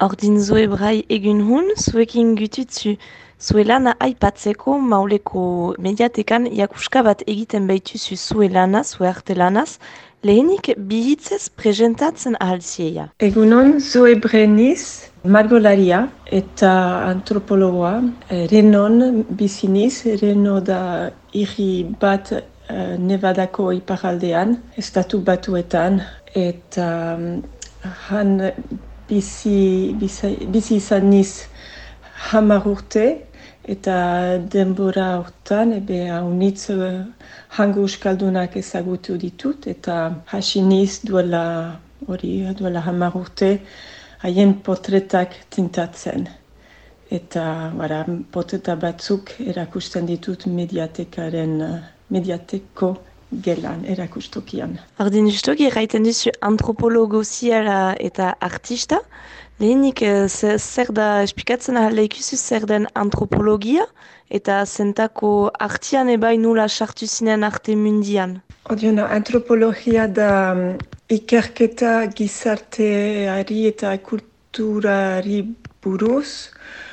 Ordin zoe brai egun hun, zuekin gututzu zue lana aipatzeko mauleko mediatekan jakuska bat egiten baituzu zue lana, zue arte lanaz, lehenik bihitzez presentatzen ahalzieia. Egunon, Zoe Breniz, margolaria eta antropologoa. Renon biziniz, Reno da hiri bat Nevadako iparaldean, estatu batuetan, eta han bizi izan niz 10 urte, eta denbora hortan, haunitz hango euskaldunak ezagutu ditut, eta hasi niz duela 10 urte, haien portretak tintatzen. Eta portreta batzuk erakusten ditut mediateko gelan erakustokian. Ordin justoki erraiten duzu antropologo ziala eta artista. Lehenik zer da esplikatzen ahal ikusi zer den antropologia eta zentako artian ebai nula sartu zinen arte mundian. Antropologia da ikerketa gizarteari eta kulturari buruz,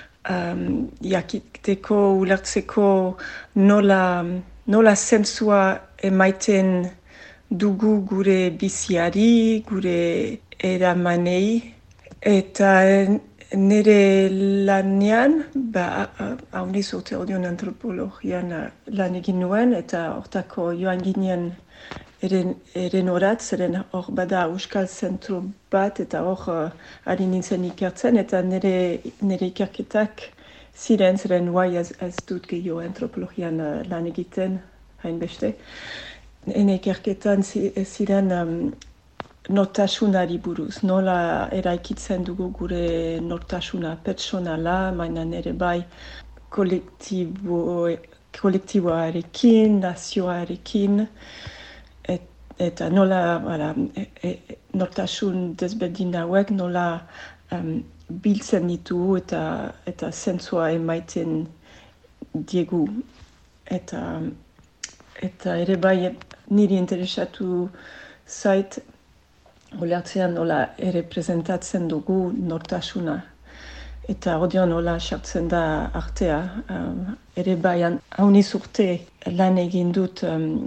jakiteko, ulertzeko nola zentzua emaiten dugu gure biziari, gure eramanei, eta nire lanean, hauniz urte antropologian lan egin nuen, eta hortako joan ginen Erenorat, zeren hor bada Euskal Zentro bat, eta hor ari nintzen ikertzen, eta nire ikerketak ziren, zeren ez dut gehiago antropologian lan egiten, hainbeste. Nire ikerketan ziren nortasunari buruz, nola eraikitzen dugu gure nortasuna pertsonala, mainan ere bai kolektiboarekin, nazioarekin, eta nola nortasun desberdin hauek nola biltzen ditu eta zentzua emaiten diegu. Eta ere bai niri interesatu zait ulertzean nola errepresentatzen dugu nortasuna. Eta ordean nola sartzen da artea. Ere bai hauniz urte lan egin dut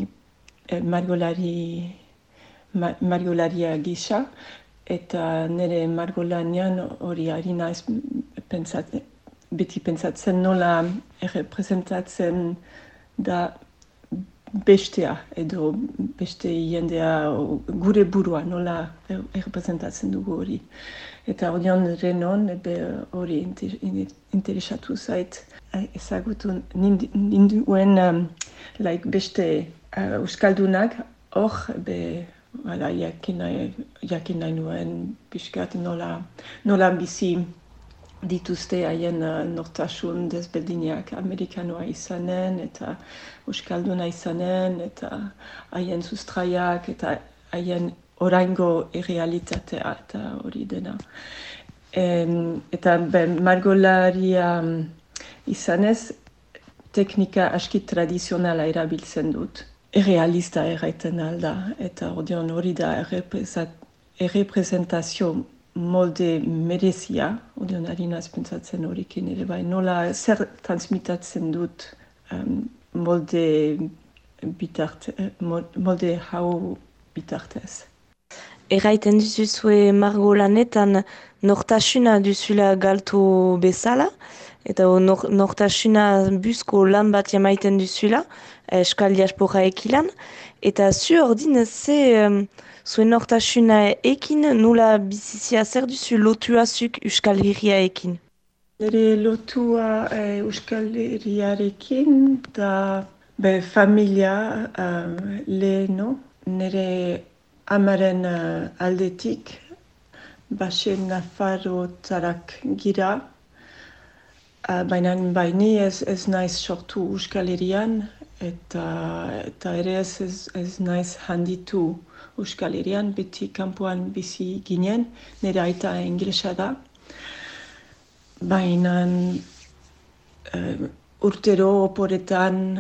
margolaria gisa, eta nire margolanian hori ari naiz beti pentsatzen nola errepresentatzen da bestea, edo beste jendea gure burua, nola errepresentatzen dugu hori. Eta ordean Renon hori interesatu zait, ezagutu ninduen beste euskaldunak, hor, jakin nahi nuen pixkat nola bizi dituzte haien nortasun desberdinak, amerikanoa izanen, eta euskalduna izanen, eta haien sustraiak, eta haien oraingo errealitatea, eta hori dena. Eta margolaria izanez, teknika aski tradizionala erabiltzen dut. Errealista erraiten alda, eta ordean hori da errepresentazio molde merezia, ordean ari naz pentsatzen horikin ere bai, nola zer transmitatzen dut molde hau bitartez. Erraiten duzuzue margolanetan nortasuna duzula galtu bezala, eta nortasuna buzko lan bat jamaiten duzula, eskal diaspora ekilan, eta zu ordin zuen nortasuna ekin nula bizizia zer duzu lotua zuk euskal herria ekin? Nire lotua euskal herriarekin da familia leheno, nire amaren aldetik, Baxen Nafarrotarrak gira, baina baini ez naiz sortu Euskal Herrian, eta ere ez naiz handitu Euskal Herrian, beti kanpoan bizi ginen, nire aita inglesa da. Baina urtero oporetan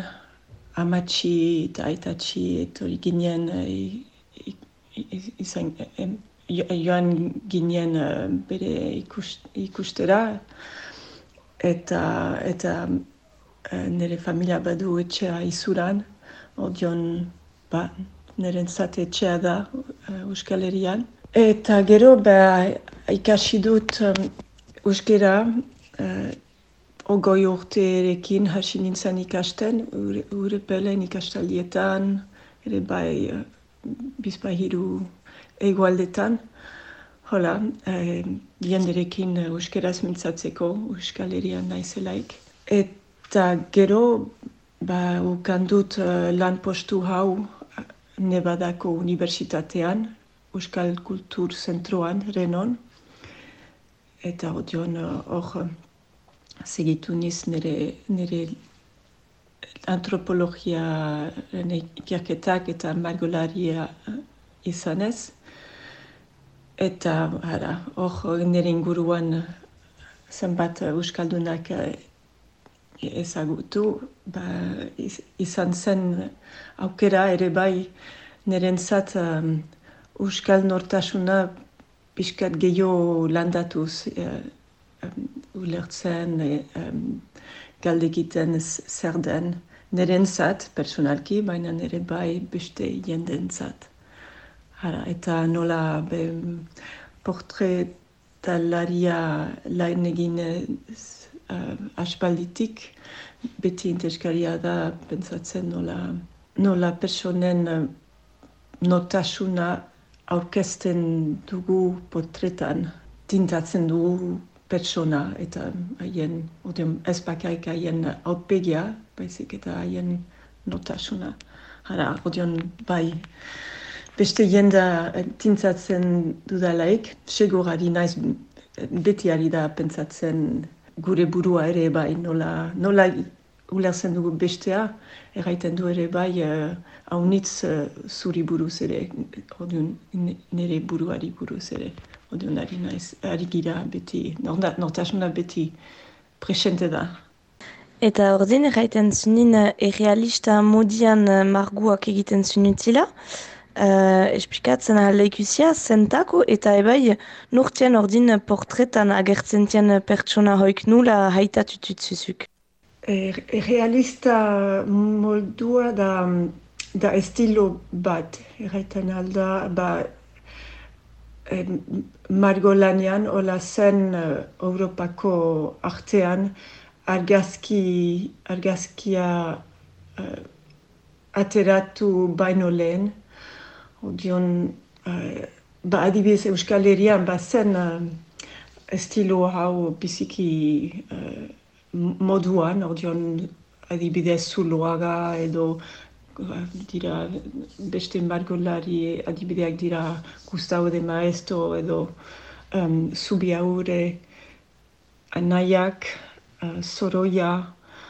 amatxi eta aitatxi etori ginen joan ginen bere ikustera, eta nire familia badu etxea Izuran, ordion nirentzat etxea da Euskal Herrian. Eta gero ikasi dut euskera ogoi urterekin hasi nintzen ikasten, Urepelen ikastaldietan, ere bai Bizpahiru egualdetan. Hola, jenderekin euskeraz mintzatzeko, Euskal Herrian naizelaik. Eta gero, ukan dut lan postu hau Nevadako Unibertsitatean, Euskal Kultur Zentroan, Renon. Eta odion hor segitu niz nire antropologia ikerketak eta margolaria izanez. Eta hor nire inguruan zenbat euskaldunak ezagutu, izan zen aukera ere bai nirentzat euskal nortasuna pixkat gehiago landatuz, ulertzen, galdekiten zer den nirentzat, personalki, baina nire bai beste jendentzat. Eta nola portretalaria lain egin aspalditik, beti interesgarria da pentsatzen nola personen notasuna aurkezten dugu portretan, tintatzen dugu pertsona eta haien, ez bakarrik haien aurpegia, baizik eta haien notasuna. Bai, beste jenda tintzatzen dudalaik, segur ari naiz beti ari da pentsatzen gure burua ere bai, nola ulertzen dugu bestea, erraiten du ere bai haunitz zuri buruz ere, nire buruari buruz ere. Ari gira beti, nortasuna beti presente da. Eta ordin erraiten zunin errealista modian marguak egiten zunutila, esplikatzen ahaleikusia zentako eta ebai nortien ordin portretan agertzen tien pertsona hoik nula haitatutut zuzuk. Realista moldua da estilo bat, erraiten alda, margolanean, ola zen Europako artean, argazkia ateratu baino lehen. Adibidez Euskal Herrian zen estilo hau biziki moduan, adibidez Zuloaga edo dira beste margolari adibideak dira Gustavo de Maezto edo Zubiaure, Anaiak, Soroia,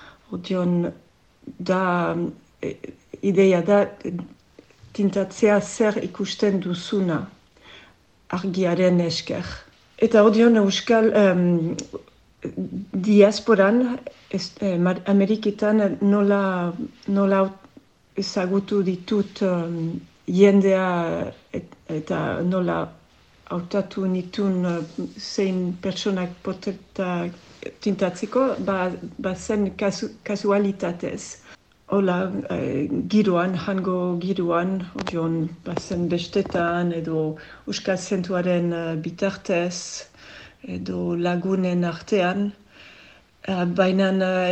da ideia da tintatzea zer ikusten duzuna argiaren esker. Eta Euskal diasporan, Ameriketan nola ezagutu ditut jendea eta nola hautatu nitun zein pertsonak portreta tintatzeko, zen kasualitatez. Hola, giroan, hango giroan, zen bestetan edo Euskal Zentuaren bitartez edo lagunen artean. Baina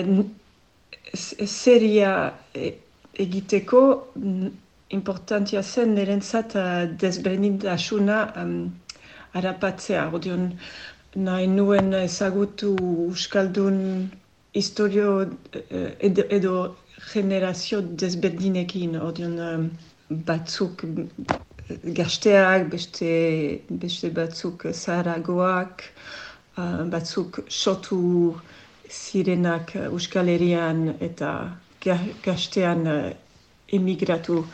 seria egiteko importantia zen nirentzat desberdintasuna harrapatzea. Nahi nuen ezagutu euskaldun historio edo generazio desberdinekin. Batzuk gazteak, beste batzuk zaharagoak, batzuk sotu zirenak Euskal Herrian eta gaztean emigratu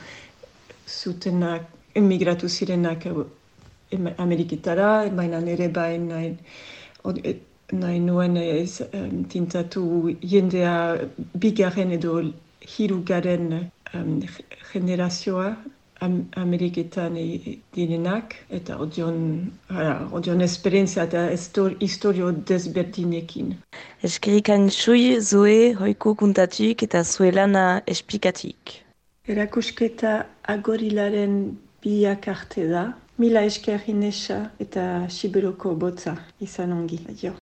zirenak Ameriketara, baina nire bain nahi nuen tintatu jendea bigarren edo hirugaren generazioa Ameriketan direnak, eta odion esperientzia eta historio desberdinekin. Eskerrik aintxui zoe hoiko kuntatik eta zue lana esplikatik. Erakusketa agorilaren biak arte da. Mila esker Inesa eta Siberoko botza izan ongi. Adio.